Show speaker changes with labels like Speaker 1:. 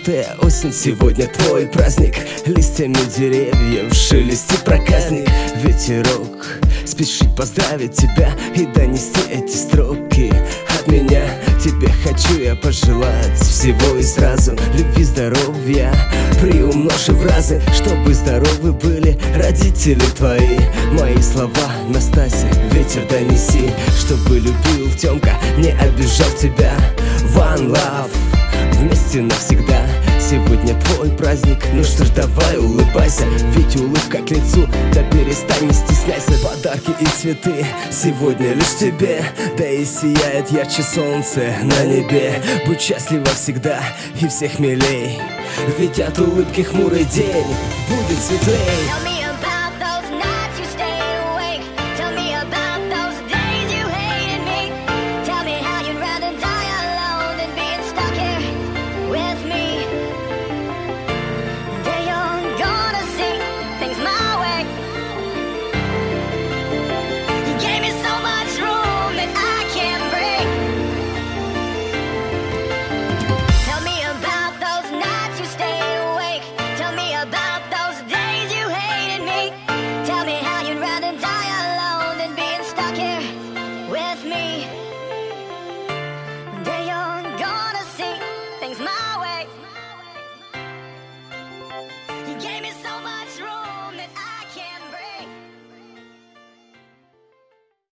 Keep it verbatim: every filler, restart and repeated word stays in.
Speaker 1: Желтая осень, сегодня твой праздник. Листьями деревьев шелестит проказник. Ветерок спешит поздравить тебя и донести эти строки от меня. Тебе хочу я пожелать всего и сразу: любви, здоровья, приумножь в разы, чтобы здоровы были родители твои. Мои слова, Настасья, ветер донеси, чтобы любил Тёмка, не обижал тебя. One love, вместе навсегда. Сегодня твой праздник, ну что ж, давай улыбайся, ведь улыбка к лицу, да перестань, не стесняйся. Подарки и цветы сегодня лишь тебе, да и сияет ярче солнце на небе. Будь счастлива всегда и всех милей, ведь от улыбки хмурый день будет светлей.
Speaker 2: You gave me